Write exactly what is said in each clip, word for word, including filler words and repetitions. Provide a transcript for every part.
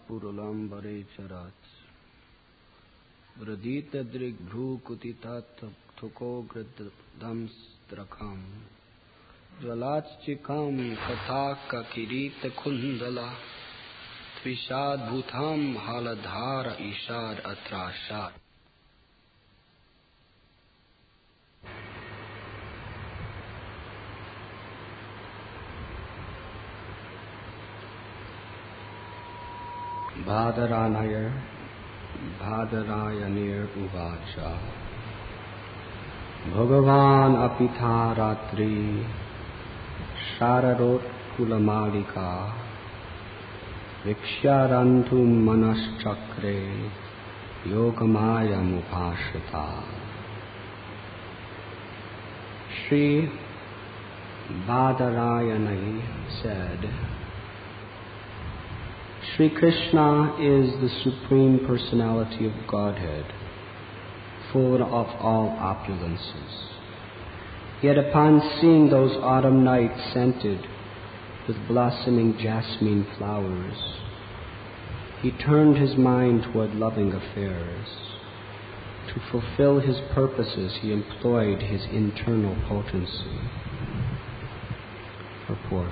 पुरुलम्बरे चराच वृदितदृग्भ्रूकुटितथुकोग्रदंस्त्रखम् ज्वलाच्चिकां कथाककिरीटकुण्डला त्विषाद्भुतां हालधार ईषाद अत्राशात् Bhadaranayer Bhadarayanir Uvacha Bhagavan Apitha Ratri Shararot Kulamalika Viksharantum Manaschakre Yogamayam Upashita. Sri Bhadarayani said, Sri Krishna is the Supreme Personality of Godhead, full of all opulences. Yet upon seeing those autumn nights scented with blossoming jasmine flowers, he turned his mind toward loving affairs. To fulfill his purposes, he employed his internal potency. Purport.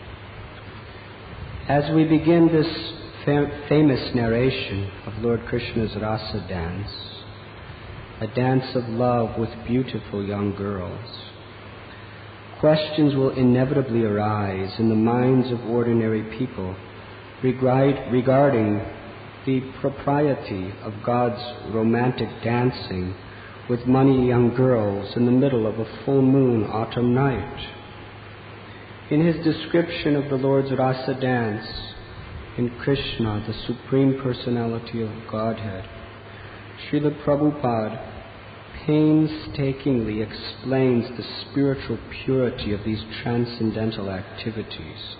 As we begin this fam- famous narration of Lord Krishna's Rasa dance, a dance of love with beautiful young girls, questions will inevitably arise in the minds of ordinary people regard- regarding the propriety of God's romantic dancing with many young girls in the middle of a full moon autumn night. In his description of the Lord's Rasa dance in Krishna, the Supreme Personality of Godhead, Srila Prabhupada painstakingly explains the spiritual purity of these transcendental activities.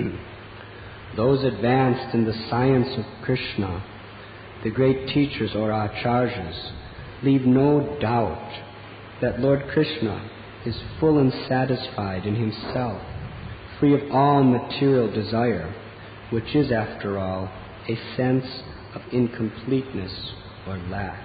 Those advanced in the science of Krishna, the great teachers or acharyas, leave no doubt that Lord Krishna is full and satisfied in himself, free of all material desire, which is, after all, a sense of incompleteness or lack.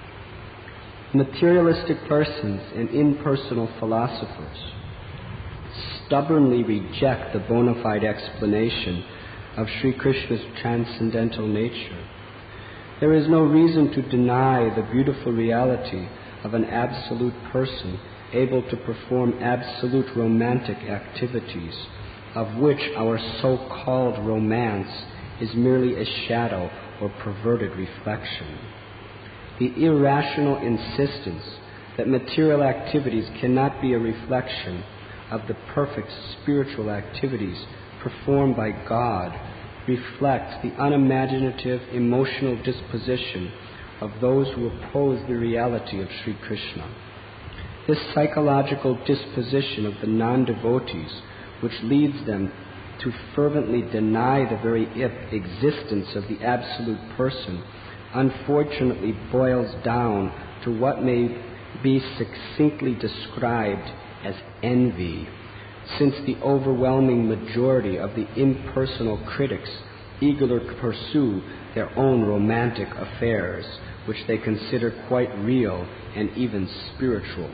Materialistic persons and impersonal philosophers stubbornly reject the bona fide explanation of Sri Krishna's transcendental nature. There is no reason to deny the beautiful reality of an absolute person able to perform absolute romantic activities, of which our so-called romance is merely a shadow or perverted reflection. The irrational insistence that material activities cannot be a reflection of the perfect spiritual activities performed by God reflects the unimaginative emotional disposition of those who oppose the reality of Sri Krishna. This psychological disposition of the non-devotees, which leads them to fervently deny the very existence of the absolute person, unfortunately boils down to what may be succinctly described as envy, since the overwhelming majority of the impersonal critics eagerly pursue their own romantic affairs, which they consider quite real and even spiritual.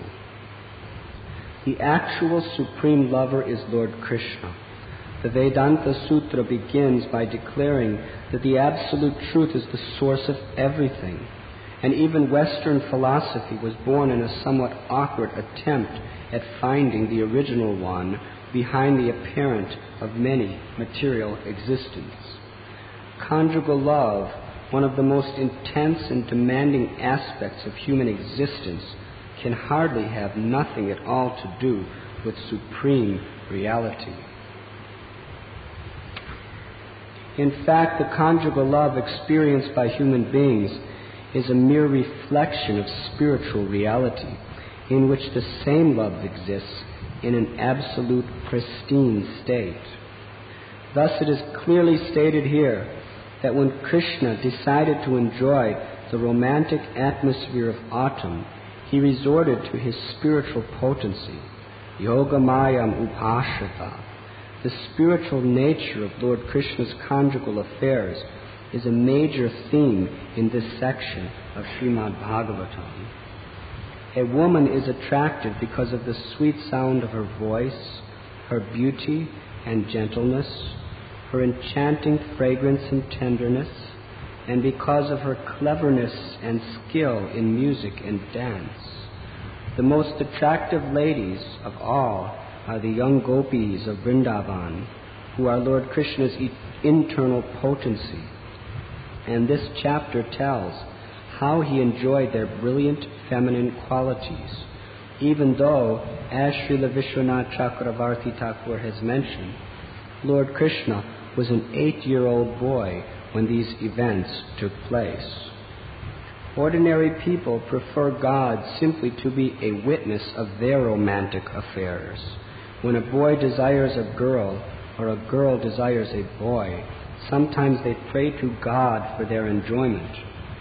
The actual supreme lover is Lord Krishna. The Vedanta Sutra begins by declaring that the absolute truth is the source of everything, and even Western philosophy was born in a somewhat awkward attempt at finding the original one behind the apparent of many material existence. Conjugal love, one of the most intense and demanding aspects of human existence, can hardly have nothing at all to do with supreme reality. In fact, the conjugal love experienced by human beings is a mere reflection of spiritual reality, in which the same love exists in an absolute pristine state. Thus it is clearly stated here that when Krishna decided to enjoy the romantic atmosphere of autumn, he resorted to his spiritual potency, Yogamayam Upashita. The spiritual nature of Lord Krishna's conjugal affairs is a major theme in this section of Srimad Bhagavatam. A woman is attractive because of the sweet sound of her voice, her beauty and gentleness, her enchanting fragrance and tenderness, and because of her cleverness and skill in music and dance. The most attractive ladies of all are the young gopis of Vrindavan, who are Lord Krishna's internal potency. And this chapter tells how he enjoyed their brilliant feminine qualities, even though, as Srila Vishwanath Chakravarti Thakur has mentioned, Lord Krishna was an eight-year-old boy when these events took place. Ordinary people prefer God simply to be a witness of their romantic affairs. When a boy desires a girl or a girl desires a boy, sometimes they pray to God for their enjoyment.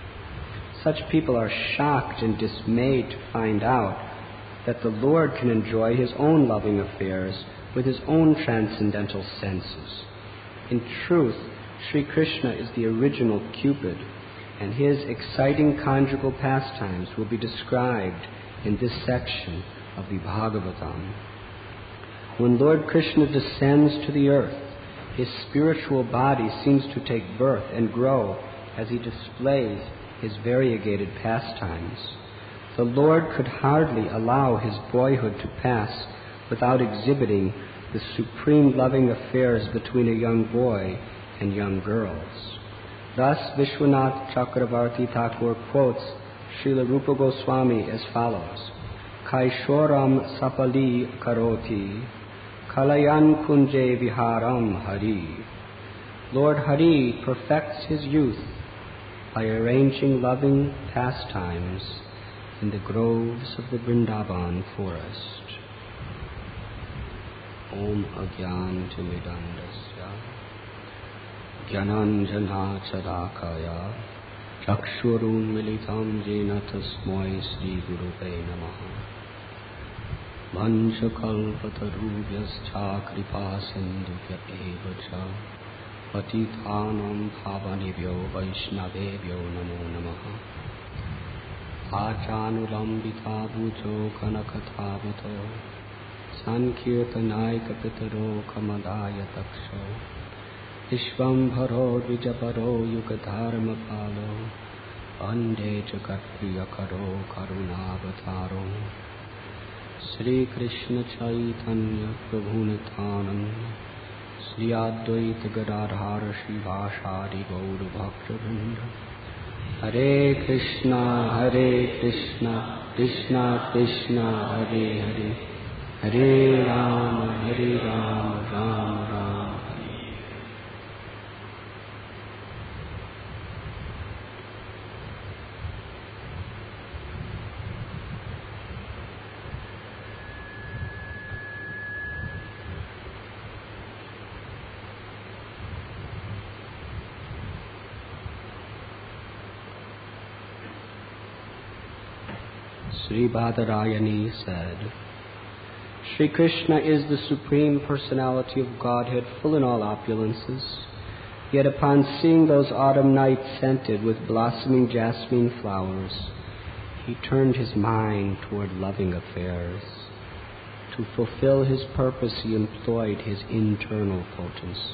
Such people are shocked and dismayed to find out that the Lord can enjoy his own loving affairs with his own transcendental senses. In truth, Sri Krishna is the original Cupid, and his exciting conjugal pastimes will be described in this section of the Bhagavatam. When Lord Krishna descends to the earth, his spiritual body seems to take birth and grow as he displays his variegated pastimes. The Lord could hardly allow his boyhood to pass without exhibiting the supreme loving affairs between a young boy and young girls. Thus, Vishwanath Chakravarti Thakur quotes Srila Rupa Goswami as follows: Kaishoram sapali karoti, kalayan kunje viharam hari. Lord Hari perfects his youth by arranging loving pastimes in the groves of the Vrindavan forest. Om Agyantimidandasya Gyananjana Chadakaya Chakshurun Militam Jena Tasmai Sri Gurupe Namaha Vanchakalpatarubhyascha Kripa Sindhya Evacha Patithanam Bhavanibhyo Vaishnavebhyo Namo Namaha Achanulambita Bhujo Kanakathavuto Sankirtanaika Pitaro Kamadaya Taksho Ishvambharo Dvijaparo Yugadharma Palo Vande Jagatpriyakaro Karunavataro Sri Krishna Chaitanya Prabhu Nityananda Sri Advaita Gadadhara Shivashadi Gaura Bhaktivinoda Hare Krishna Hare Krishna Krishna Krishna Hare Hare Hare Rama Hare Rama Rama Rama Sri Badarayani said, Sri Krishna is the Supreme Personality of Godhead, full in all opulences. Yet upon seeing those autumn nights scented with blossoming jasmine flowers, he turned his mind toward loving affairs. To fulfill his purpose, he employed his internal potency.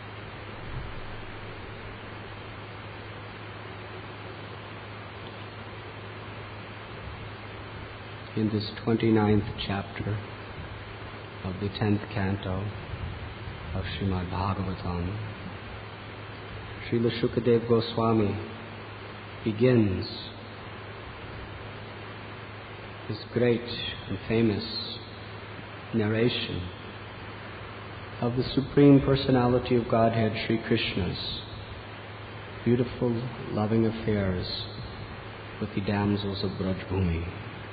In this twenty-ninth chapter of the tenth canto of Srimad Bhagavatam, Srila Shukadev Goswami begins this great and famous narration of the Supreme Personality of Godhead, Sri Krishna's beautiful, loving affairs with the damsels of Brajbhumi.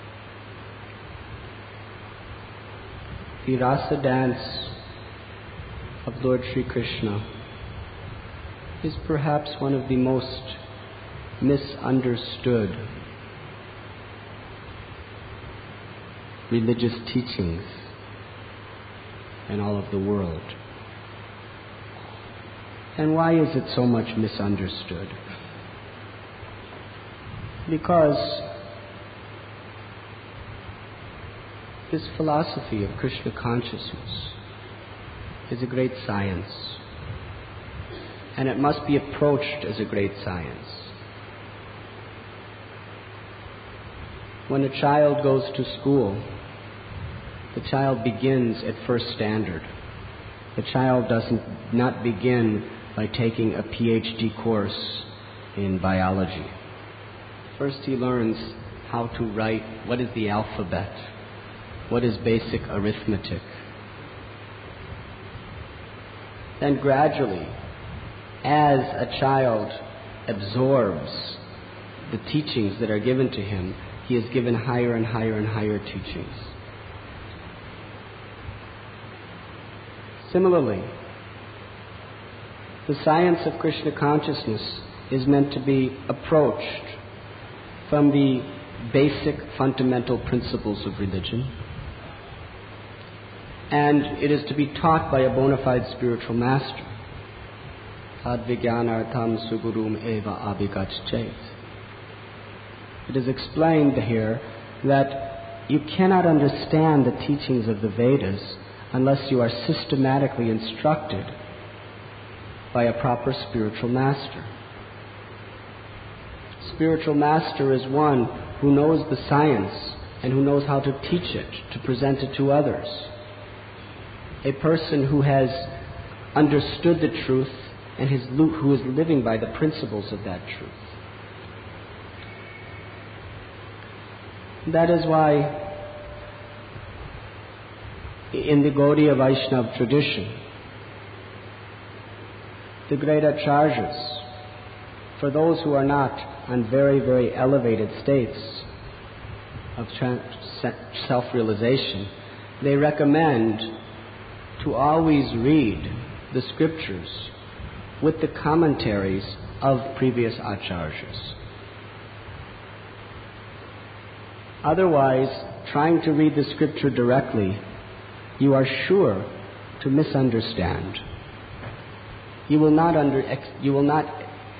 The Rasa dance of Lord Sri Krishna is perhaps one of the most misunderstood religious teachings in all of the world. And why is it so much misunderstood? Because this philosophy of Krishna consciousness is a great science, and it must be approached as a great science. When a child goes to school, the child begins at first standard. The child doesn't not begin by taking a P H D course in biology. First he learns how to write, what is the alphabet, what is basic arithmetic. Then gradually, as a child absorbs the teachings that are given to him, he is given higher and higher and higher teachings. Similarly, the science of Krishna consciousness is meant to be approached from the basic fundamental principles of religion, and it is to be taught by a bona fide spiritual master. Advijnanartham sugurum eva abhigacchait. It is explained here that you cannot understand the teachings of the Vedas unless you are systematically instructed by a proper spiritual master. Spiritual master is one who knows the science and who knows how to teach it, to present it to others. A person who has understood the truth and his, who is living by the principles of that truth. That is why in the Gaudiya Vaishnava tradition, the great acharyas, for those who are not on very, very elevated states of self-realization, they recommend to always read the scriptures with the commentaries of previous acharyas. Otherwise, trying to read the scripture directly, you are sure to misunderstand. You will not under, you will not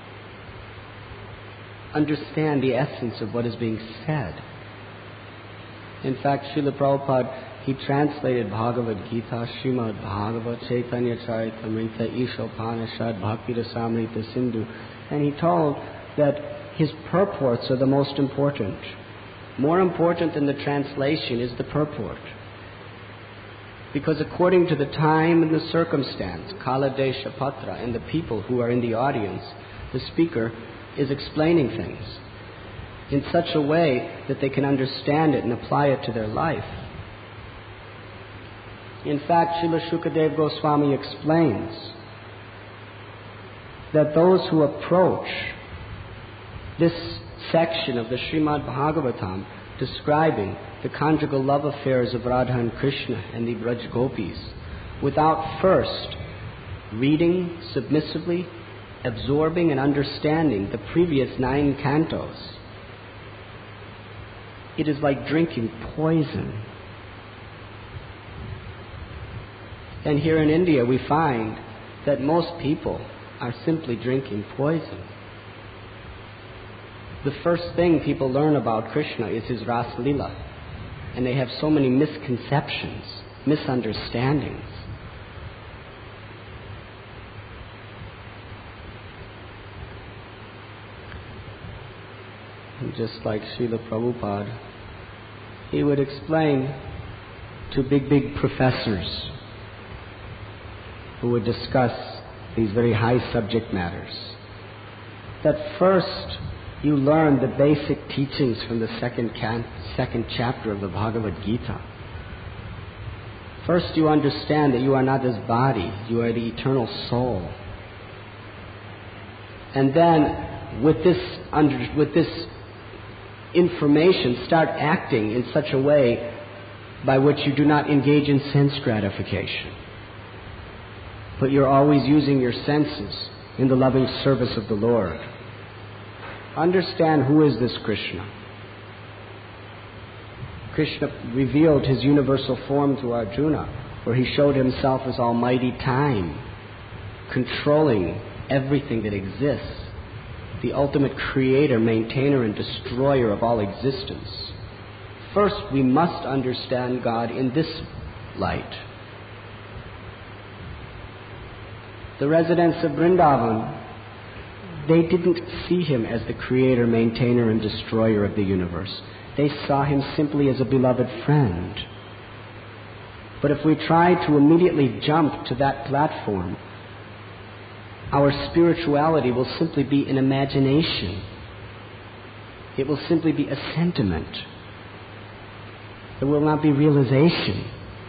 understand the essence of what is being said. In fact, Srila Prabhupada, he translated Bhagavad Gita, Srimad Bhagavad Chaitanya Charitamrita, Ishopanishad, Bhakti Rasamrita Sindhu, and he told that his purports are the most important. More important than the translation is the purport. Because according to the time and the circumstance, Kala Desha Patra, and the people who are in the audience, the speaker is explaining things in such a way that they can understand it and apply it to their life. In fact, Srila Shukadeva Goswami explains that those who approach this section of the Srimad Bhagavatam describing the conjugal love affairs of Radha and Krishna and the Braj Gopis without first reading submissively, absorbing and understanding the previous nine cantos, it is like drinking poison. And here in India we find that most people are simply drinking poison. The first thing people learn about Krishna is his Ras Lila, and they have so many misconceptions, misunderstandings. And just like Srila Prabhupada, he would explain to big, big professors who would discuss these very high subject matters that first you learn the basic teachings from the second, can- second chapter of the Bhagavad Gita. First you understand that you are not this body, you are the eternal soul. And then with this, under, with this information, start acting in such a way by which you do not engage in sense gratification, but you're always using your senses in the loving service of the Lord. Understand who is this Krishna. Krishna revealed his universal form to Arjuna, where he showed himself as Almighty Time. controlling everything that exists, the ultimate creator, maintainer, and destroyer of all existence. First, we must understand God in this light. The residents of Vrindavan, they didn't see him as the creator, maintainer, and destroyer of the universe. They saw him simply as a beloved friend. But if we try to immediately jump to that platform, our spirituality will simply be an imagination. It will simply be a sentiment. There will not be realization.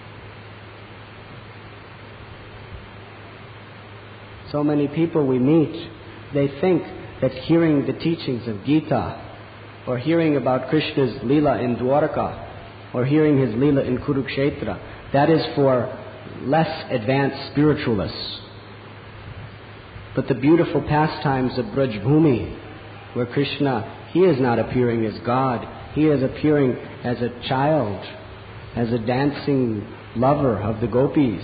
So many people we meet, they think that hearing the teachings of Gita, or hearing about Krishna's Leela in Dwarka, or hearing his Leela in Kurukshetra, that is for less advanced spiritualists. But the beautiful pastimes of Braj Bhumi, where Krishna, he is not appearing as God, he is appearing as a child, as a dancing lover of the gopis.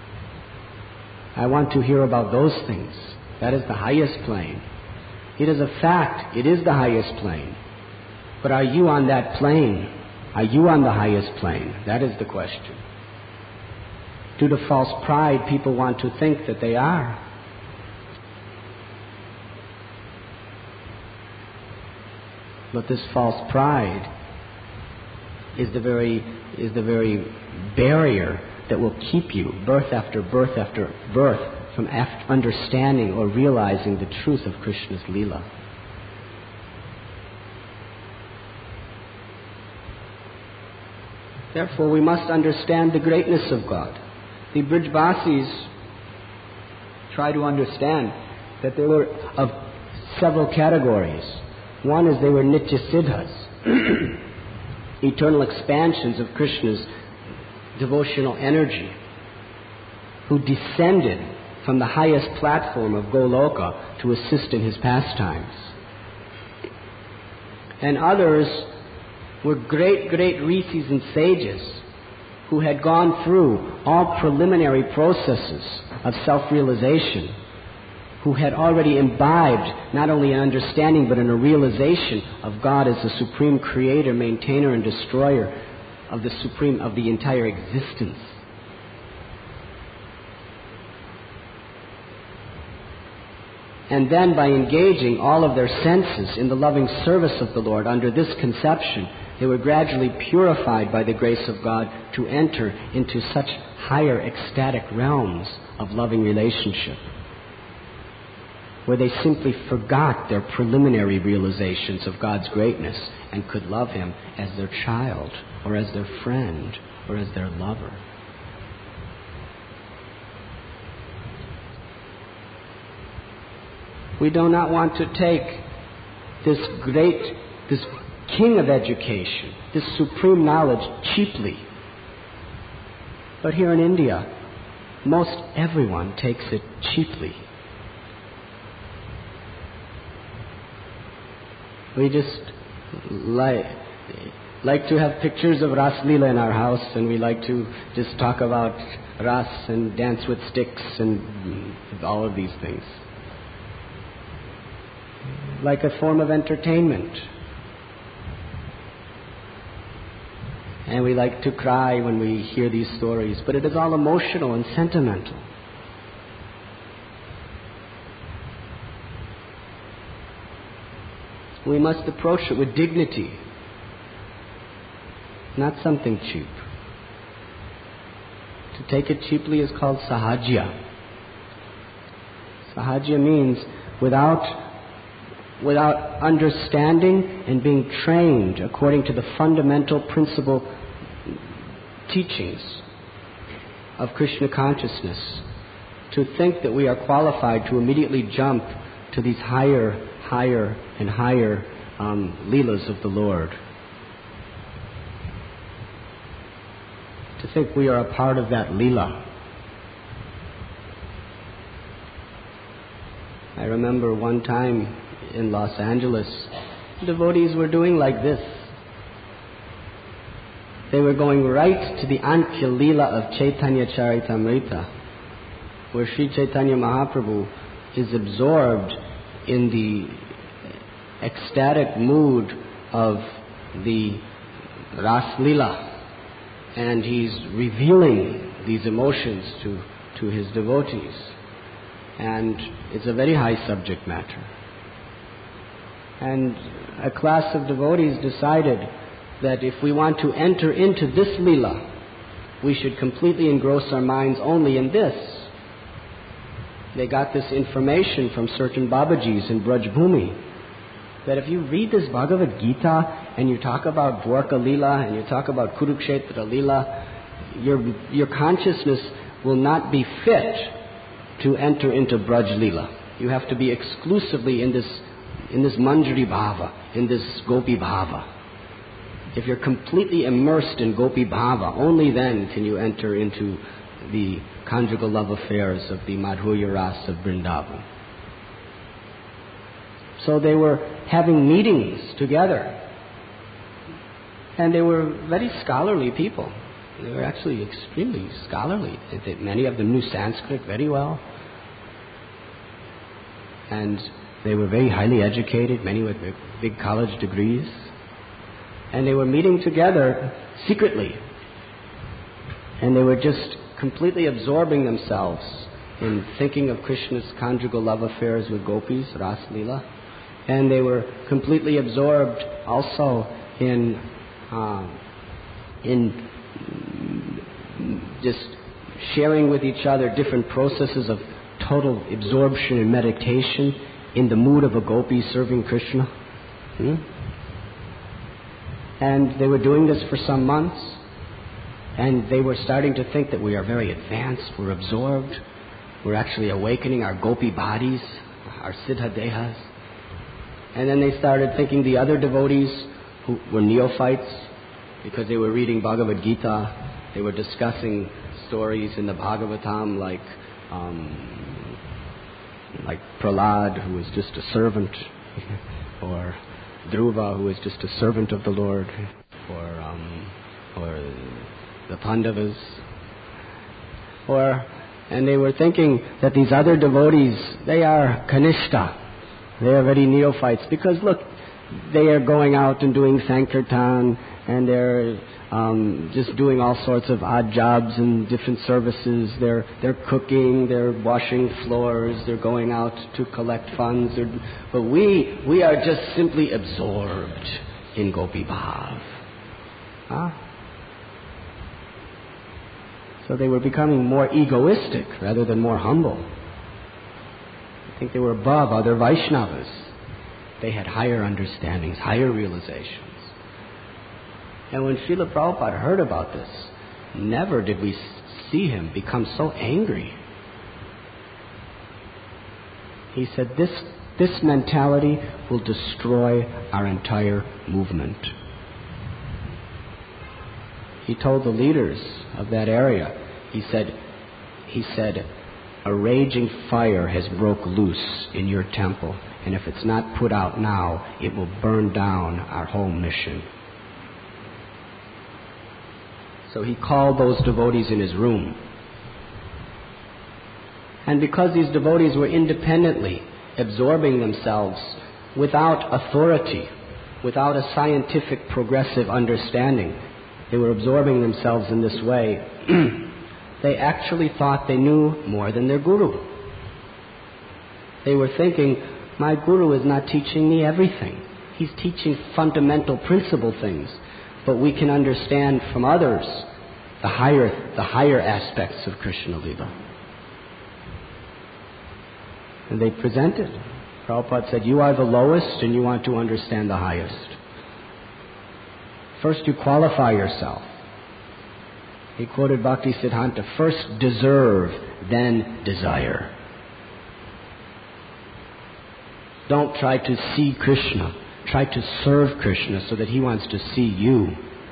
I want to hear about those things. That is the highest plane. It is a fact, it is the highest plane. But are you on that plane? Are you on the highest plane? That is the question. Due to false pride, people want to think that they are. But this false pride is the very is the very barrier that will keep you, birth after birth after birth, from after understanding or realizing the truth of Krishna's Leela. Therefore, we must understand the greatness of God. The Brijvasis try to understand that they were of several categories. One is they were Nitya Siddhas, eternal expansions of Krishna's devotional energy, who descended from the highest platform of Goloka to assist in his pastimes. And others were great, great rishis and sages who had gone through all preliminary processes of self-realization, who had already imbibed not only an understanding but in a realization of God as the supreme creator, maintainer, and destroyer of the supreme of the entire existence. And then by engaging all of their senses in the loving service of the Lord under this conception, they were gradually purified by the grace of God to enter into such higher ecstatic realms of loving relationship, where they simply forgot their preliminary realizations of God's greatness and could love Him as their child, or as their friend, or as their lover. We do not want to take this great, this king of education, this supreme knowledge cheaply. But here in India, most everyone takes it cheaply. We just like, like to have pictures of Ras Leela in our house, and we like to just talk about Ras and dance with sticks and all of these things. Like a form of entertainment. And we like to cry when we hear these stories, but it is all emotional and sentimental. We must approach it with dignity, not something cheap. To take it cheaply is called sahajya. Sahajya means without without understanding and being trained according to the fundamental principle teachings of Krishna consciousness, to think that we are qualified to immediately jump to these higher, higher and higher um, leelas of the Lord. To think we are a part of that leela. I remember one time in Los Angeles, devotees were doing like this. They were going right to the Antya Leela of Chaitanya Charitamrita. where Sri Chaitanya Mahaprabhu is absorbed in the ecstatic mood of the Ras Lila, and he's revealing these emotions to, to his devotees. And it's a very high subject matter. And a class of devotees decided that if we want to enter into this Lila, we should completely engross our minds only in this. They got this information from certain Babajis in Braj Bhumi, that if you read this Bhagavad Gita and you talk about Dwarka Lila and you talk about Kurukshetra Lila, your, your consciousness will not be fit to enter into Braj Lila. You have to be exclusively in this, in this Manjari Bhava, in this Gopi Bhava. If you're completely immersed in Gopi Bhava, only then can you enter into the conjugal love affairs of the Madhurya Ras of Vrindavan. So they were having meetings together. And they were very scholarly people. They were actually extremely scholarly. They, many of them knew Sanskrit very well. And they were very highly educated, many with big college degrees. And they were meeting together secretly. And they were just completely absorbing themselves in thinking of Krishna's conjugal love affairs with gopis, Ras Lila. And they were completely absorbed also in uh, in just sharing with each other different processes of total absorption and meditation in the mood of a gopi serving Krishna. Hmm? And they were doing this for some months, and they were starting to think that we are very advanced, we're absorbed, we're actually awakening our gopi bodies, our siddha dehas. And then they started thinking the other devotees who were neophytes, because they were reading Bhagavad Gita, they were discussing stories in the Bhagavatam like um, like Prahlad, who was just a servant, or Dhruva, who was just a servant of the Lord, or um, or the Pandavas, or and they were thinking that these other devotees, they are Kanishta, they are very neophytes, because look, they are going out and doing Sankirtan, and they're um, just doing all sorts of odd jobs and different services. They're they're cooking, they're washing floors, they're going out to collect funds. But we we are just simply absorbed in Gopi Bhav. Huh? So they were becoming more egoistic rather than more humble. I think they were above other Vaishnavas. They had higher understandings, higher realizations. And when Srila Prabhupada heard about this, never did we see him become so angry. He said, this, this mentality will destroy our entire movement. He told the leaders of that area, he said, he said, a raging fire has broke loose in your temple, and if it's not put out now, it will burn down our whole mission. So he called those devotees in his room. And because these devotees were independently absorbing themselves without authority, without a scientific progressive understanding, they were absorbing themselves in this way, they actually thought they knew more than their guru. They were thinking, my guru is not teaching me everything. He's teaching fundamental principle things. But we can understand from others the higher, the higher aspects of Krishna Lila. And they presented. Prabhupada said, you are the lowest and you want to understand the highest. First you qualify yourself. He quoted Bhakti Siddhanta, first deserve, then desire. Don't try to see Krishna. Try to serve Krishna so that he wants to see you.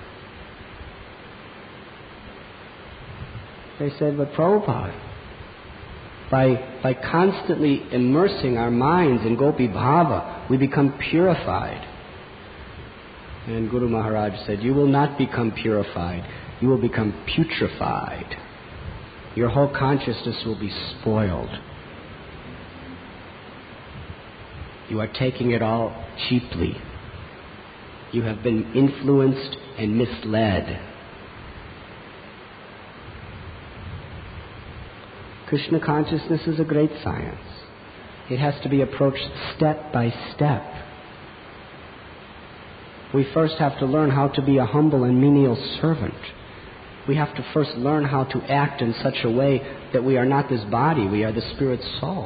They said, but Prabhupada, by, by constantly immersing our minds in Gopi Bhava, we become purified. And Guru Maharaj said, you will not become purified. You will become putrefied. your whole consciousness will be spoiled. You are taking it all cheaply. You have been influenced and misled. Krishna consciousness is a great science. It has to be approached step by step. We first have to learn how to be a humble and menial servant. We have to first learn how to act in such a way that we are not this body, we are the spirit soul.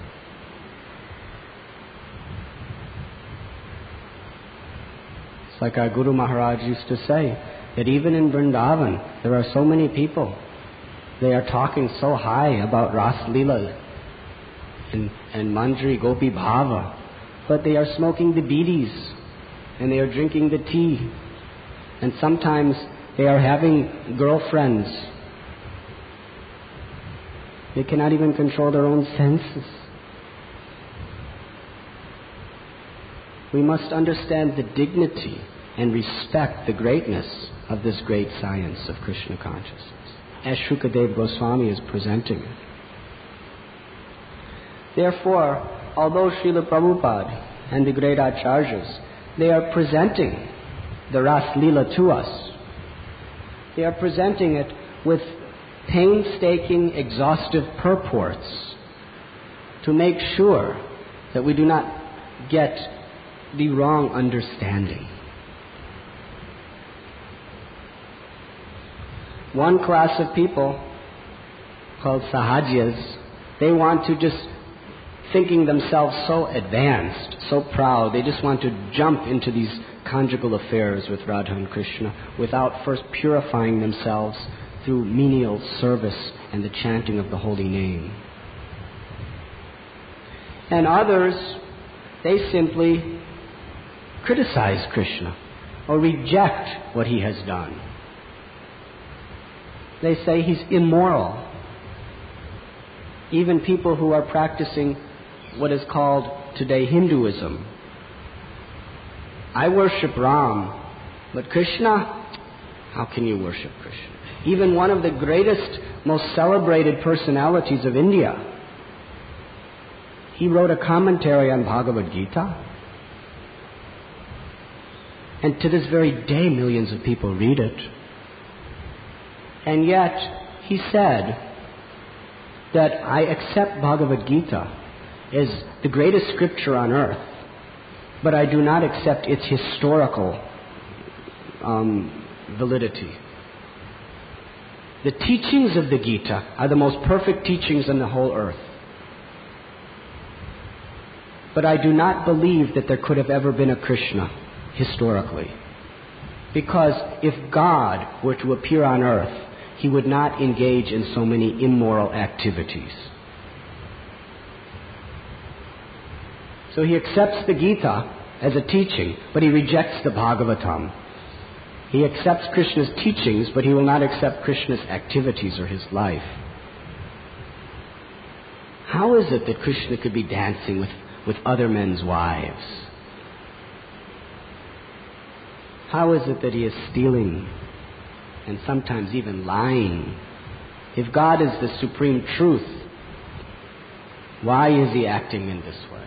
It's like our Guru Maharaj used to say, that even in Vrindavan, there are so many people. They are talking so high about Ras Leela and, and Manjari Gopi Bhava, but they are smoking the bidis and they are drinking the tea, and sometimes they are having girlfriends. They cannot even control their own senses. We must understand the dignity and respect the greatness of this great science of Krishna consciousness, as Shukadeva Goswami is presenting it. Therefore, although Srila Prabhupada and the great Acharyas, they are presenting the Ras Leela to us, they are presenting it with painstaking, exhaustive purports to make sure that we do not get the wrong understanding. One class of people, called Sahajas, they want to just, thinking themselves so advanced, so proud, they just want to jump into these conjugal affairs with Radha and Krishna without first purifying themselves through menial service and the chanting of the holy name. And others, they simply criticize Krishna or reject what he has done. They say he's immoral. Even people who are practicing what is called today Hinduism. I worship Ram, but Krishna, how can you worship Krishna? Even one of the greatest, most celebrated personalities of India, he wrote a commentary on Bhagavad Gita. And to this very day, millions of people read it. And yet, he said that I accept Bhagavad Gita as the greatest scripture on earth, but I do not accept its historical um, validity. The teachings of the Gita are the most perfect teachings on the whole earth. But I do not believe that there could have ever been a Krishna historically. Because if God were to appear on earth, he would not engage in so many immoral activities. So he accepts the Gita as a teaching, but he rejects the Bhagavatam. He accepts Krishna's teachings, but he will not accept Krishna's activities or his life. How is it that Krishna could be dancing with, with other men's wives? How is it that he is stealing and sometimes even lying? If God is the supreme truth, why is he acting in this way?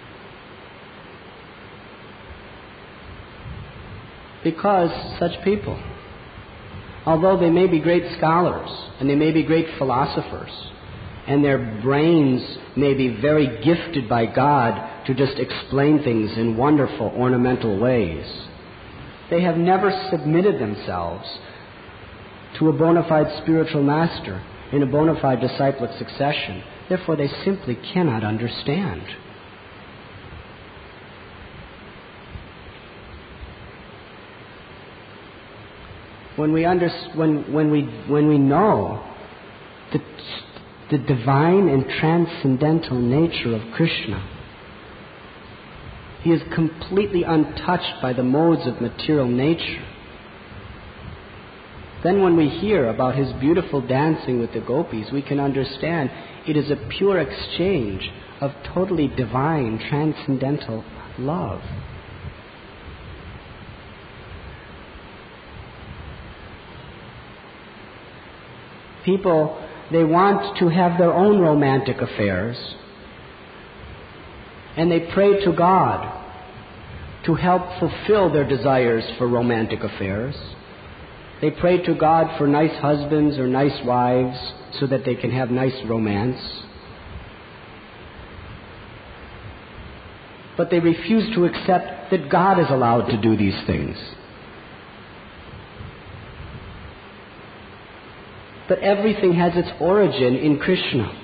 Because such people, although they may be great scholars and they may be great philosophers, and their brains may be very gifted by God to just explain things in wonderful, ornamental ways, they have never submitted themselves to a bona fide spiritual master in a bona fide disciplic succession. Therefore, they simply cannot understand. When we under, when when we when we know the the divine and transcendental nature of Krishna, he is completely untouched by the modes of material nature. Then when we hear about his beautiful dancing with the gopis, we can understand it is a pure exchange of totally divine, transcendental love. People they want to have their own romantic affairs, and they pray to God to help fulfill their desires for romantic affairs. They pray to God for nice husbands or nice wives so that they can have nice romance. But they refuse to accept that God is allowed to do these things. But everything has its origin in Krishna.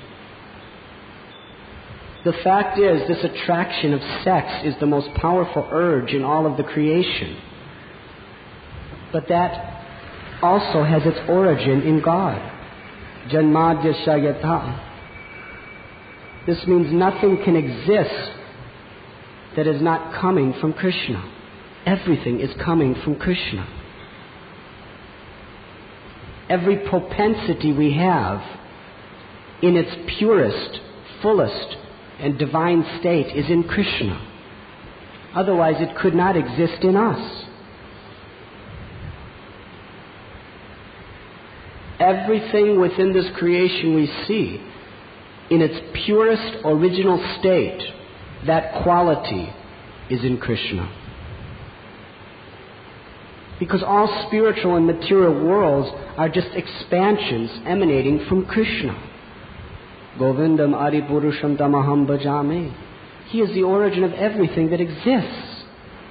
The fact is, this attraction of sex is the most powerful urge in all of the creation. But that also has its origin in God. Janmadya Shayata. This means nothing can exist that is not coming from Krishna. Everything is coming from Krishna. Every propensity we have in its purest, fullest, and divine state is in Krishna. Otherwise it could not exist in us. Everything within this creation we see, in its purest original state, that quality is in Krishna. Because all spiritual and material worlds are just expansions emanating from Krishna. Govindam Adipurusham Tamaham Bhajami. He is the origin of everything that exists.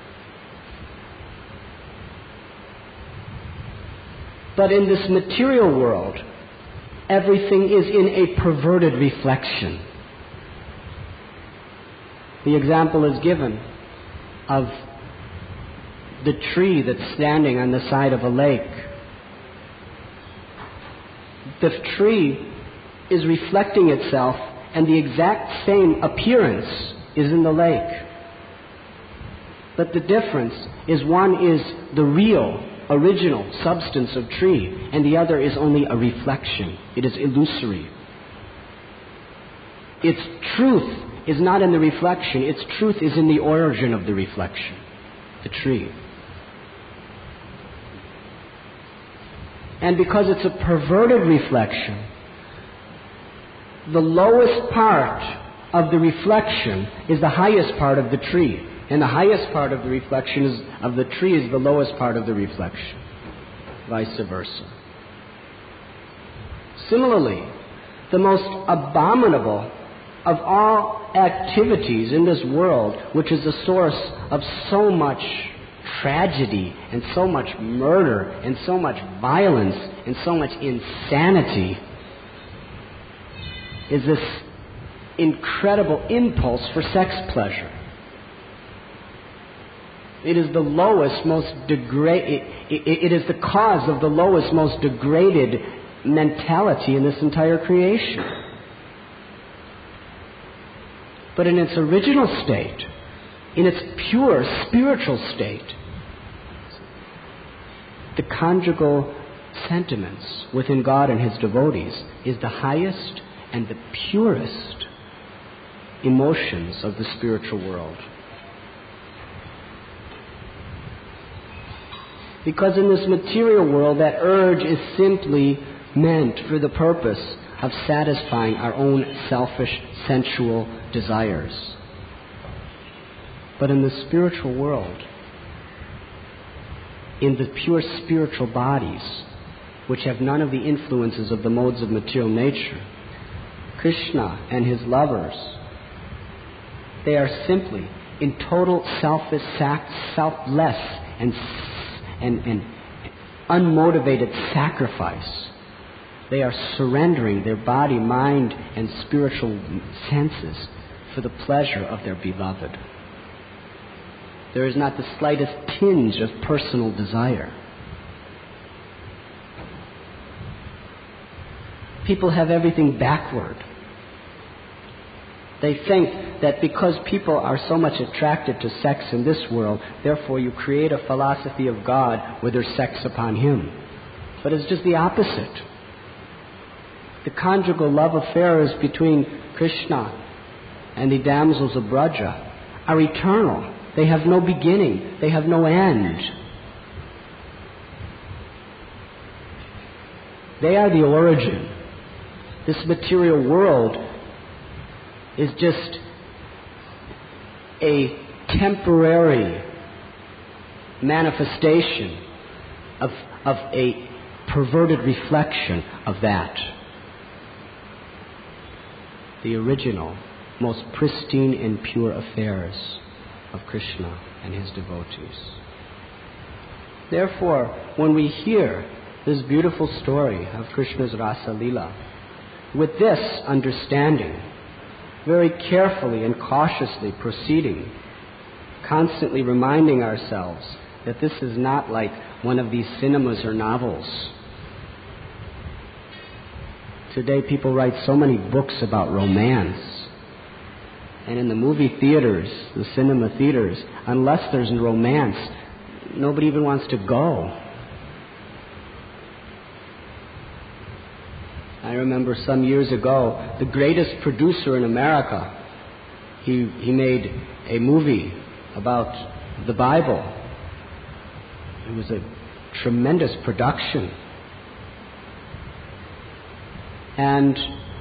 But in this material world, everything is in a perverted reflection. The example is given of the tree that's standing on the side of a lake. The tree is reflecting itself, and the exact same appearance is in the lake. But the difference is one is the real, original substance of tree, and the other is only a reflection. It is illusory. Its truth is not in the reflection. Its truth is in the origin of the reflection, the tree. And because it's a perverted reflection, the lowest part of the reflection is the highest part of the tree. And the highest part of the reflection is, of the tree is the lowest part of the reflection. Vice versa. Similarly, the most abominable of all activities in this world, which is the source of so much tragedy and so much murder and so much violence and so much insanity, is this incredible impulse for sex pleasure. It is the lowest, most degraded, it, it, it is the cause of the lowest, most degraded mentality in this entire creation. But in its original state, in its pure spiritual state, the conjugal sentiments within God and His devotees is the highest and the purest emotions of the spiritual world. Because in this material world, that urge is simply meant for the purpose of satisfying our own selfish, sensual desires. But in the spiritual world, in the pure spiritual bodies, which have none of the influences of the modes of material nature, Krishna and His lovers, they are simply in total selfish, selfless and, and, and unmotivated sacrifice. They are surrendering their body, mind, and spiritual senses for the pleasure of their beloved. There is not the slightest tinge of personal desire. People have everything backward. They think that because people are so much attracted to sex in this world, therefore you create a philosophy of God where there's sex upon Him. But it's just the opposite. The conjugal love affairs between Krishna and the damsels of Braja are eternal. They have no beginning. They have no end. They are the origin. This material world is just a temporary manifestation of, of a perverted reflection of that. The original, most pristine and pure affairs of Krishna and his devotees. Therefore, when we hear this beautiful story of Krishna's Rasa Leela, with this understanding, very carefully and cautiously proceeding, constantly reminding ourselves that this is not like one of these cinemas or novels. Today people write so many books about romance. And in the movie theaters, the cinema theaters, unless there's romance, nobody even wants to go. I remember some years ago, the greatest producer in America, he, he made a movie about the Bible. It was a tremendous production. And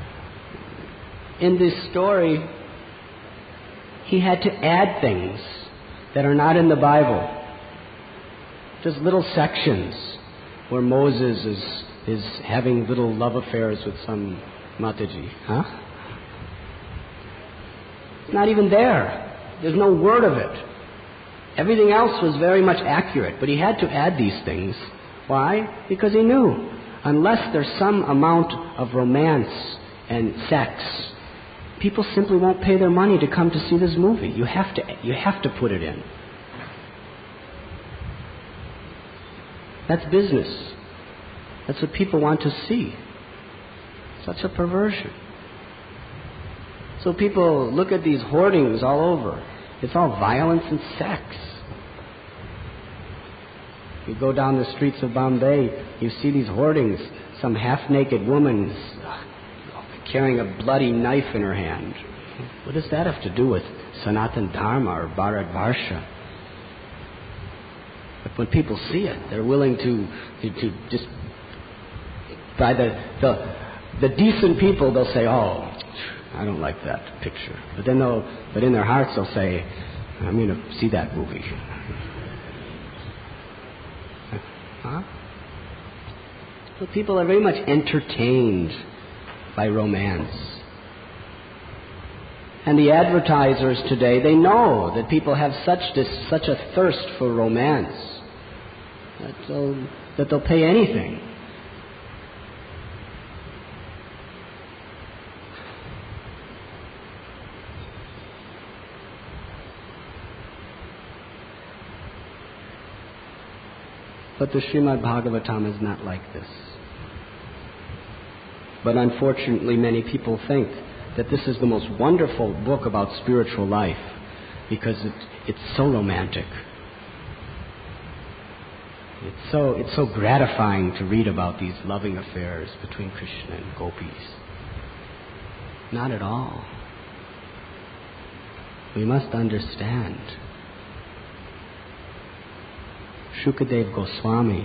in this story, he had to add things that are not in the Bible. Just little sections where Moses is, is having little love affairs with some Mataji. Huh? It's not even there. There's no word of it. Everything else was very much accurate, but he had to add these things. Why? Because he knew, unless there's some amount of romance and sex, people simply won't pay their money to come to see this movie. You have to, you have to put it in. That's business. That's what people want to see. Such a perversion. So people look at these hoardings all over. It's all violence and sex. You go down the streets of Bombay, you see these hoardings. Some half-naked woman carrying a bloody knife in her hand. What does that have to do with Sanatana Dharma or Bharat Varsha? But when people see it, they're willing to, to, to just, by the, the the decent people, they'll say, "Oh, I don't like that picture." But then they'll, but in their hearts, they'll say, "I'm going to see that movie." Huh? So people are very much entertained by romance. And the advertisers today, they know that people have such this, such a thirst for romance that they'll, that they'll pay anything. But the Srimad Bhagavatam is not like this. But unfortunately, many people think that this is the most wonderful book about spiritual life because it, it's so romantic. It's so, it's so gratifying to read about these loving affairs between Krishna and gopis. Not at all. We must understand. Shukadev Goswami,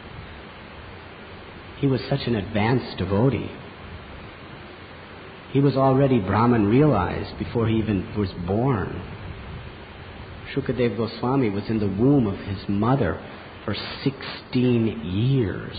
he was such an advanced devotee. He was already Brahman realized before he even was born. Shukadev Goswami was in the womb of his mother for sixteen years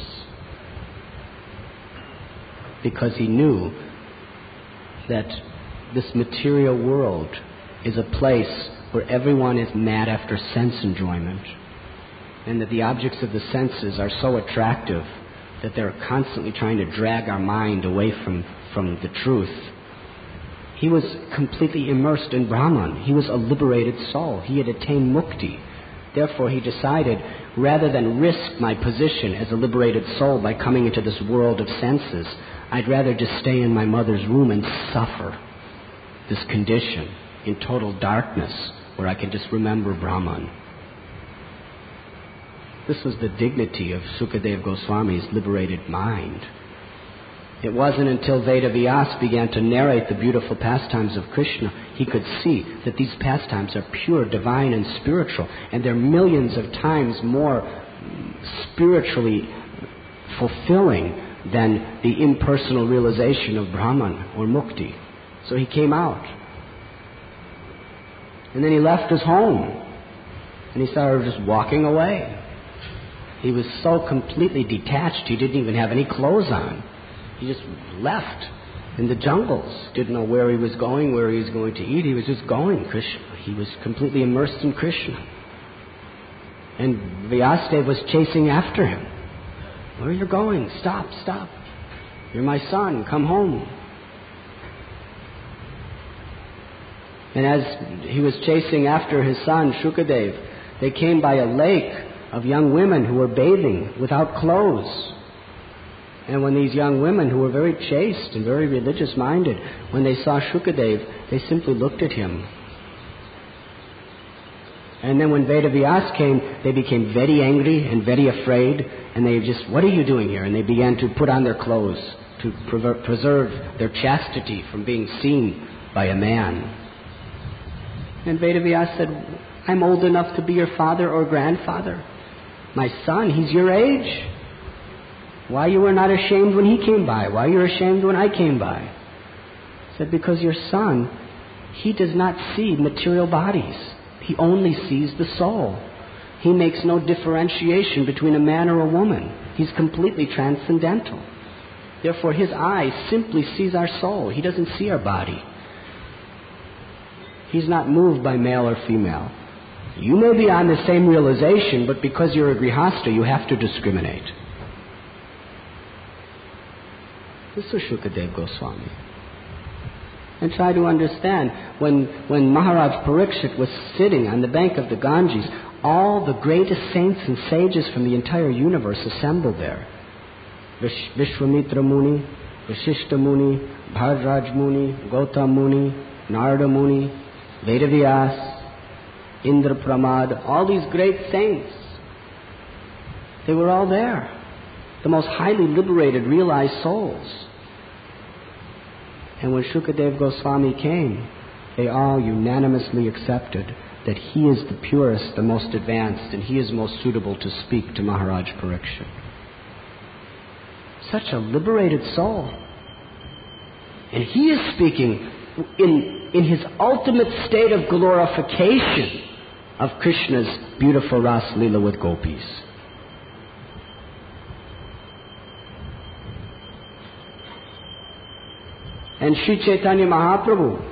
because he knew that this material world is a place where everyone is mad after sense enjoyment, and that the objects of the senses are so attractive that they're constantly trying to drag our mind away from, from the truth. He was completely immersed in Brahman. He was a liberated soul. He had attained mukti. Therefore, he decided, rather than risk my position as a liberated soul by coming into this world of senses, I'd rather just stay in my mother's womb and suffer this condition in total darkness where I can just remember Brahman. This was the dignity of Shukadev Goswami's liberated mind. It wasn't until Veda Vyas began to narrate the beautiful pastimes of Krishna, he could see that these pastimes are pure, divine, and spiritual, and they're millions of times more spiritually fulfilling than the impersonal realization of Brahman or Mukti. So he came out. And then he left his home. And he started just walking away. He was so completely detached, he didn't even have any clothes on. He just left in the jungles. Didn't know where he was going, where he was going to eat. He was just going. Krishna. He was completely immersed in Krishna. And Vyasadeva was chasing after him. Where are you going? Stop, stop. You're my son. Come home. And as he was chasing after his son, Shukadev, they came by a lake of young women who were bathing without clothes. And when these young women, who were very chaste and very religious-minded, when they saw Shukadev, they simply looked at him. And then when Vedavyas came, they became very angry and very afraid, and they just, what are you doing here? And they began to put on their clothes to preserve their chastity from being seen by a man. And Vedavyas said, I'm old enough to be your father or grandfather. My son, he's your age. Why you were not ashamed when he came by? Why you were ashamed when I came by? He said, because your son, he does not see material bodies. He only sees the soul. He makes no differentiation between a man or a woman. He's completely transcendental. Therefore, his eye simply sees our soul. He doesn't see our body. He's not moved by male or female. You may be on the same realization, but because you're a grihasta, you have to discriminate. This is Shukadev Goswami. And try to understand, when, when Maharaj Parikshit was sitting on the bank of the Ganges, all the greatest saints and sages from the entire universe assembled there. Vish, Vishwamitra Muni, Vashishta Muni, Bhardraj Muni, Gautam Muni, Narada Muni, Vedavyas, Indra Pramad, all these great saints. They were all there. The most highly liberated, realized souls. And when Shukadev Goswami came, they all unanimously accepted that he is the purest, the most advanced, and he is most suitable to speak to Maharaj Parikshit. Such a liberated soul. And he is speaking in, in his ultimate state of glorification of Krishna's beautiful Ras Leela with gopis. And Sri Chaitanya Mahaprabhu,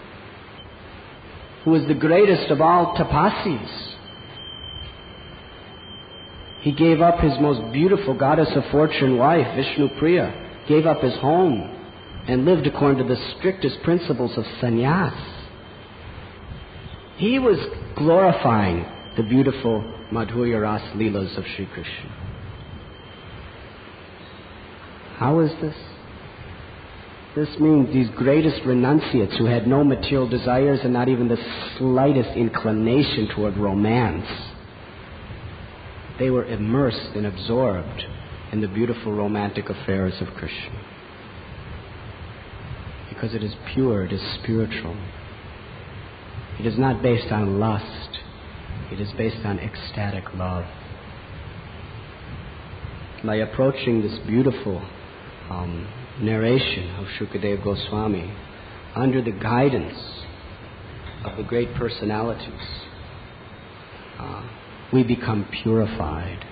who was the greatest of all tapasis, he gave up his most beautiful goddess of fortune wife, Vishnu Priya, gave up his home and lived according to the strictest principles of sannyas. He was glorifying the beautiful Madhurya Ras Leelas of Sri Krishna. How is this? This means these greatest renunciates who had no material desires and not even the slightest inclination toward romance, they were immersed and absorbed in the beautiful romantic affairs of Krishna. Because it is pure, it is spiritual. It is not based on lust. It is based on ecstatic love. By approaching this beautiful um, narration of Shukadev Goswami under the guidance of the great personalities, uh, we become purified.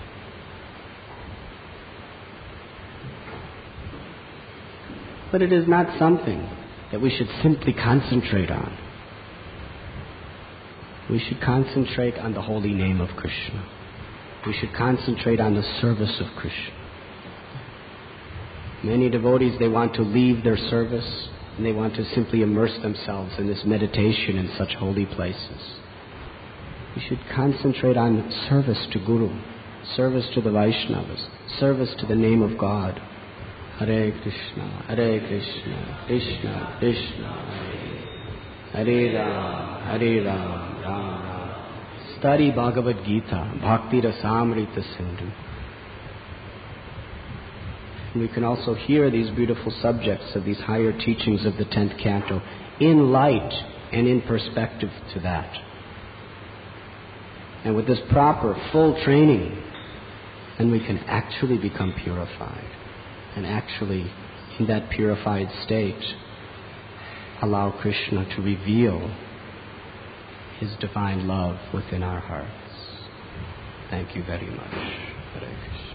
But it is not something that we should simply concentrate on. We should concentrate on the holy name of Krishna. We should concentrate on the service of Krishna. Many devotees, they want to leave their service and they want to simply immerse themselves in this meditation in such holy places. We should concentrate on service to Guru, service to the Vaishnavas, service to the name of God. Hare Krishna, Hare Krishna, Krishna Krishna, Hare Hare Ram, Hare Ram, Ram Ram. Study Bhagavad Gita, Bhakti Rasamrita Sindhu. We can also hear these beautiful subjects of these higher teachings of the tenth canto in light and in perspective to that. And with this proper, full training, then we can actually become purified. and actually, in that purified state, allow Krishna to reveal His divine love within our hearts. Thank you very much. Hare Krishna.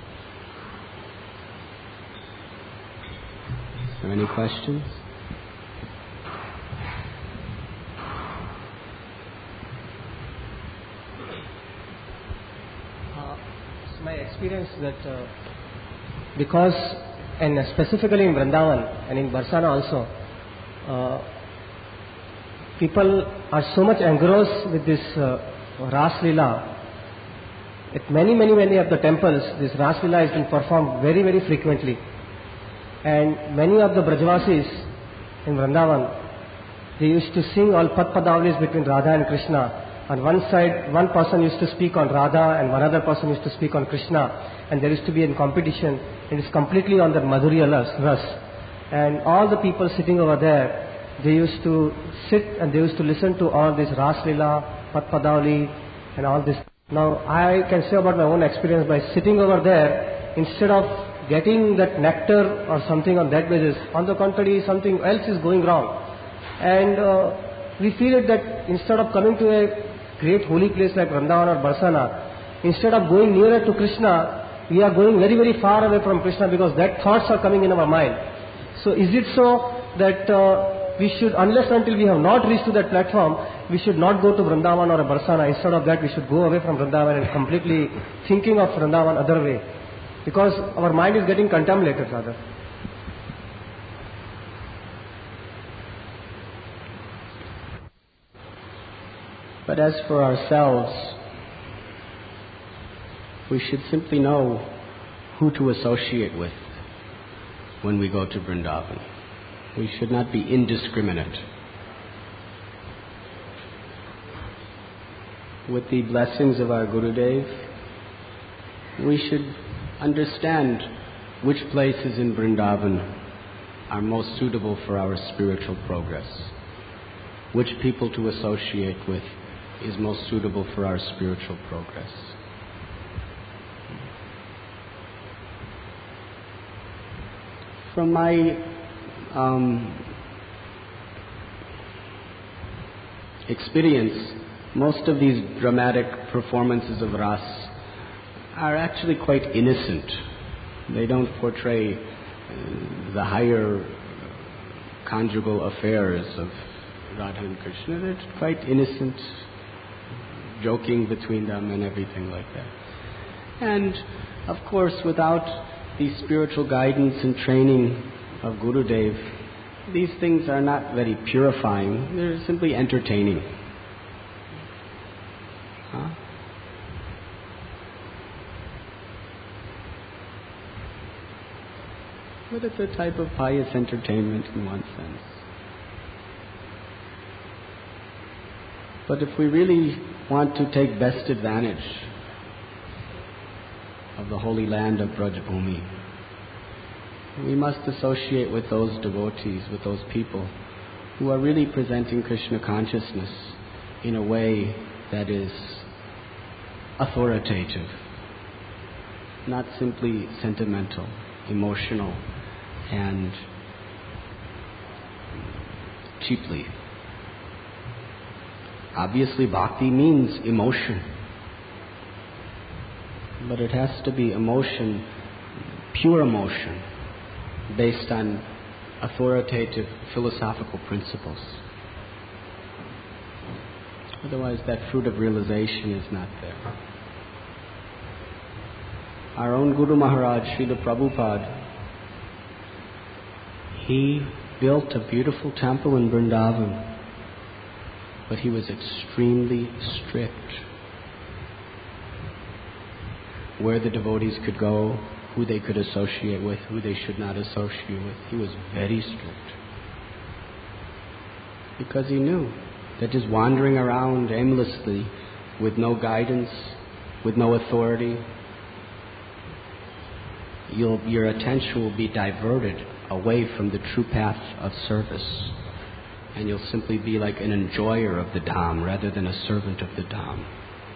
Are there any questions? Uh, it's my experience that uh, because, and specifically in Vrindavan and in Barsana also, uh, people are so much engrossed with this uh, Ras Leela. At many, many, many of the temples, this Ras Leela has been performed very, very frequently. And many of the Brajavasis in Vrindavan, they used to sing all Pad Padavalis between Radha and Krishna. On one side, one person used to speak on Radha and one other person used to speak on Krishna. And there used to be a competition. It is completely on the Madhurya Ras. And all the people sitting over there, they used to sit and they used to listen to all this Ras Leela, Pad Padavali and all this. Now I can say about my own experience by sitting over there, instead of getting that nectar or something on that basis, on the contrary something else is going wrong. And uh, we feel it that instead of coming to a great holy place like Vrindavan or Barsana, instead of going nearer to Krishna, we are going very very far away from Krishna because that thoughts are coming in our mind. So is it so that uh, we should, unless until we have not reached to that platform, we should not go to Vrindavan or a Barsana. Instead of that, we should go away from Vrindavan and completely thinking of Vrindavan other way. Because our mind is getting contaminated rather. But as for ourselves, we should simply know who to associate with when we go to Vrindavan. We should not be indiscriminate. With the blessings of our Gurudev, we should understand which places in Vrindavan are most suitable for our spiritual progress, which people to associate with is most suitable for our spiritual progress. From my um, experience, most of these dramatic performances of Ras are actually quite innocent. They don't portray uh, the higher conjugal affairs of Radha and Krishna. They're quite innocent, joking between them and everything like that. And of course, without the spiritual guidance and training of Gurudev, these things are not very purifying. They're simply entertaining. Huh? But it's a type of pious entertainment in one sense. But if we really want to take best advantage of the holy land of Brajabhumi, we must associate with those devotees, with those people who are really presenting Krishna consciousness in a way that is authoritative, not simply sentimental, emotional, and cheaply. Obviously, bhakti means emotion, but it has to be emotion, pure emotion, based on authoritative philosophical principles. Otherwise, that fruit of realization is not there. Our own Guru Maharaj, Srila Prabhupada, he built a beautiful temple in Vrindavan, but he was extremely strict. Where the devotees could go, who they could associate with, who they should not associate with. He was very strict. Because he knew that just wandering around aimlessly with no guidance, with no authority, you'll, your attention will be diverted away from the true path of service. And you'll simply be like an enjoyer of the Dham rather than a servant of the Dham.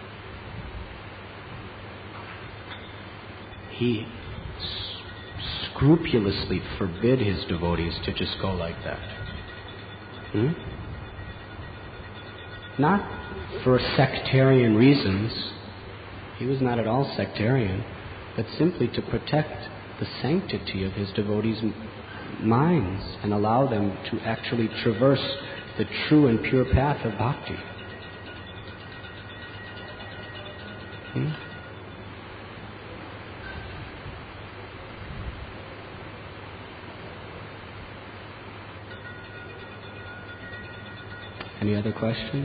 He scrupulously forbid his devotees to just go like that. Hmm? Not for sectarian reasons. He was not at all sectarian, but simply to protect the sanctity of his devotees' minds and allow them to actually traverse the true and pure path of bhakti. Hmm? Any other questions?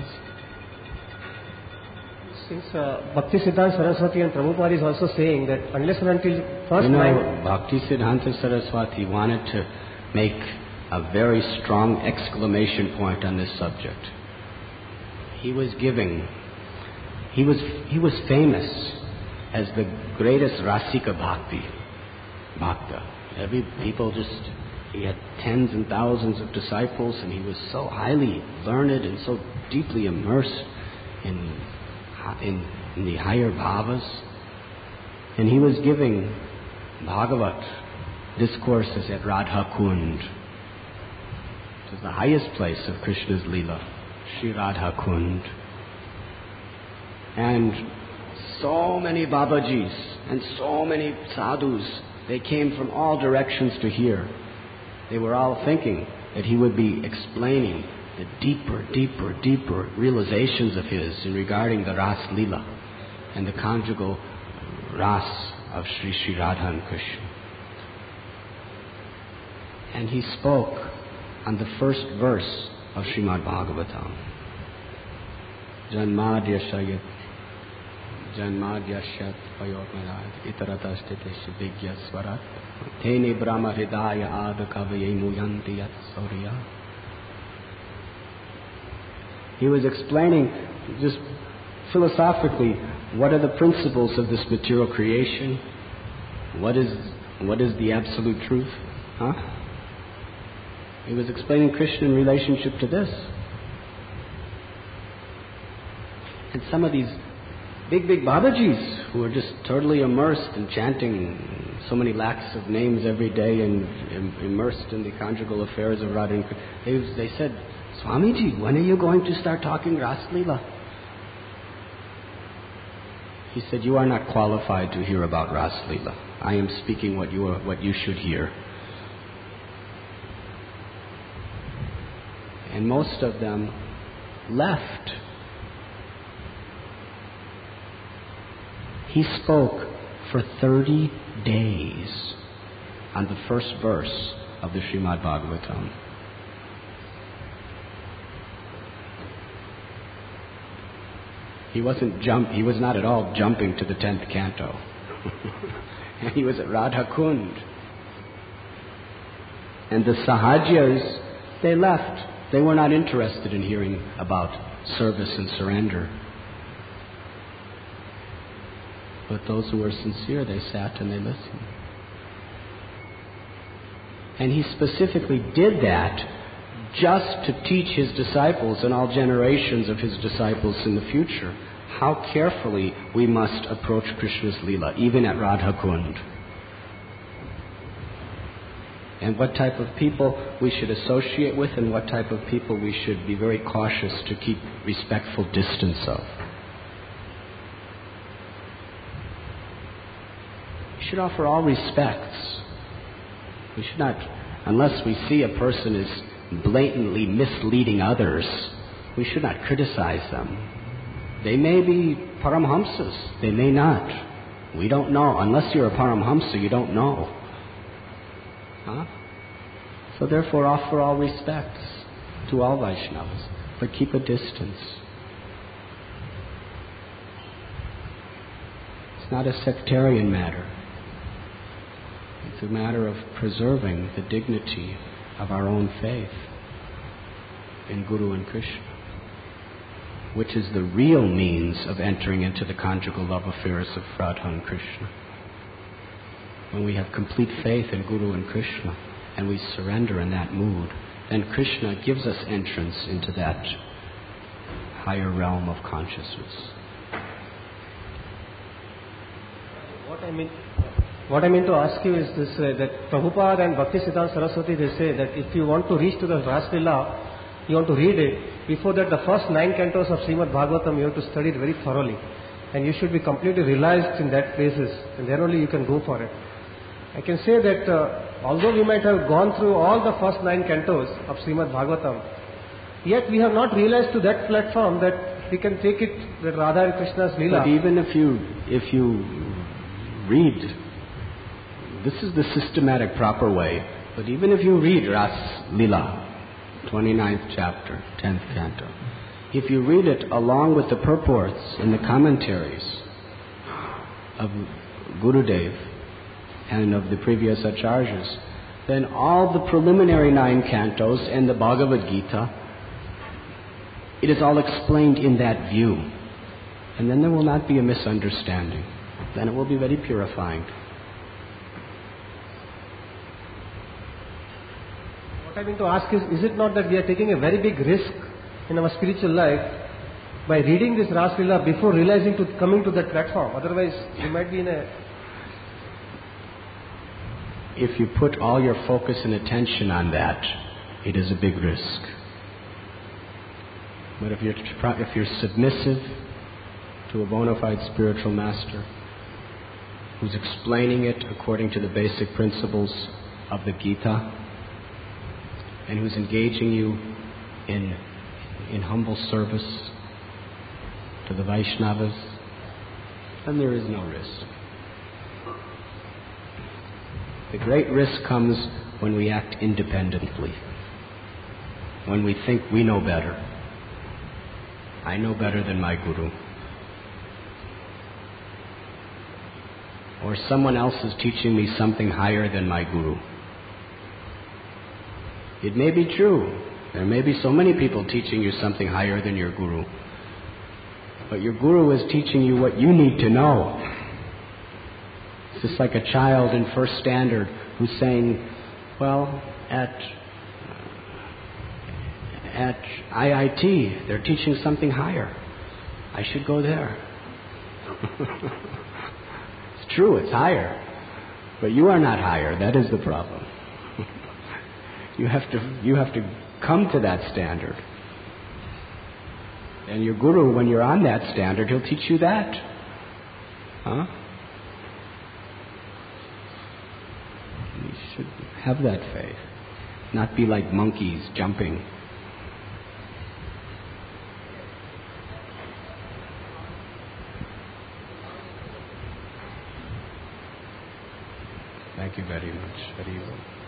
Since uh, Bhaktisiddhanta Saraswati and Prabhupada is also saying that unless and until first you know, mind... Bhaktisiddhanta Saraswati wanted to make a very strong exclamation point on this subject. He was giving, he was he was famous as the greatest Rasika Bhakti, Bhakta. Every people just, he had tens and thousands of disciples, and he was so highly learned and so deeply immersed in in, in the higher bhavas. And he was giving Bhagavat discourses at Radha Kund. It was the highest place of Krishna's Leela, Sri Radha Kund. And so many Babajis and so many sadhus, they came from all directions to hear. They were all thinking that he would be explaining the deeper, deeper, deeper realizations of his in regarding the Ras Leela and the conjugal Ras of Sri Sri Radha and Krishna. And he spoke on the first verse of Srimad Bhagavatam. Janmadya Shayat Janmadya Shat Payotmarad Itaratastitish Vigya Swarat Tene Brahma Hridaya Adakavaye Muyanti Yat Surya. He was explaining just philosophically what are the principles of this material creation, what is what is the absolute truth, huh? He was explaining Krishna in relationship to this. And some of these big, big Babajis who were just totally immersed in chanting so many lakhs of names every day and im- immersed in the conjugal affairs of Radha and Krishna, they, they said, Swamiji, when are you going to start talking Ras Leela? He said, you are not qualified to hear about Ras Leela. I am speaking what you are, what you should hear. And most of them left. He spoke for thirty days on the first verse of the Srimad Bhagavatam. He wasn't jump. He was not at all jumping to the tenth canto. And he was at Radha Kund. And the Sahajyas, they left. They were not interested in hearing about service and surrender. But those who were sincere, they sat and they listened. And he specifically did that just to teach his disciples and all generations of his disciples in the future how carefully we must approach Krishna's Leela, even at Radha Kund. And what type of people we should associate with and what type of people we should be very cautious to keep respectful distance of. We should offer all respects. We should not, unless we see a person is blatantly misleading others, we should not criticize them. They may be Paramhamsas, they may not. We don't know. Unless you're a Paramhamsa, you don't know. Huh? So therefore offer all respects to all Vaishnavas, but keep a distance. It's not a sectarian matter. It's a matter of preserving the dignity of our own faith in Guru and Krishna, which is the real means of entering into the conjugal love affairs of Radha and Krishna. When we have complete faith in Guru and Krishna and we surrender in that mood, then Krishna gives us entrance into that higher realm of consciousness. What I mean... What I mean to ask you is this, uh, that Prabhupada and Bhaktisiddhanta Saraswati, they say that if you want to reach to the Ras Leela, you want to read it. Before that, the first nine cantos of Srimad Bhagavatam, you have to study it very thoroughly. And you should be completely realized in that basis. And then only you can go for it. I can say that uh, although we might have gone through all the first nine cantos of Srimad Bhagavatam, yet we have not realized to that platform that we can take it, that Radha and Krishna's Leela. But even if you, if you read, this is the systematic proper way, but even if you read Ras Leela, twenty-ninth chapter, tenth canto, if you read it along with the purports and the commentaries of Gurudev and of the previous acharyas, then all the preliminary nine cantos and the Bhagavad Gita, it is all explained in that view. And then there will not be a misunderstanding. Then it will be very purifying. What I mean to ask is, is it not that we are taking a very big risk in our spiritual life by reading this Ras Leela before realizing to coming to that platform? Otherwise, you might be in a... If you put all your focus and attention on that, it is a big risk. But if you're, if you're submissive to a bona fide spiritual master who's explaining it according to the basic principles of the Gita, and who's engaging you in, in humble service to the Vaishnavas, then there is no risk. The great risk comes when we act independently, when we think we know better. I know better than my Guru. Or someone else is teaching me something higher than my Guru. It may be true. There may be so many people teaching you something higher than your Guru. But your Guru is teaching you what you need to know. It's just like a child in first standard who's saying, well, at at I I T, they're teaching something higher. I should go there. It's true, it's higher. But you are not higher. That is the problem. You have to, you have to come to that standard. And your Guru, when you're on that standard, he'll teach you that. Huh? You should have that faith. Not be like monkeys jumping. Thank you very much. Very well.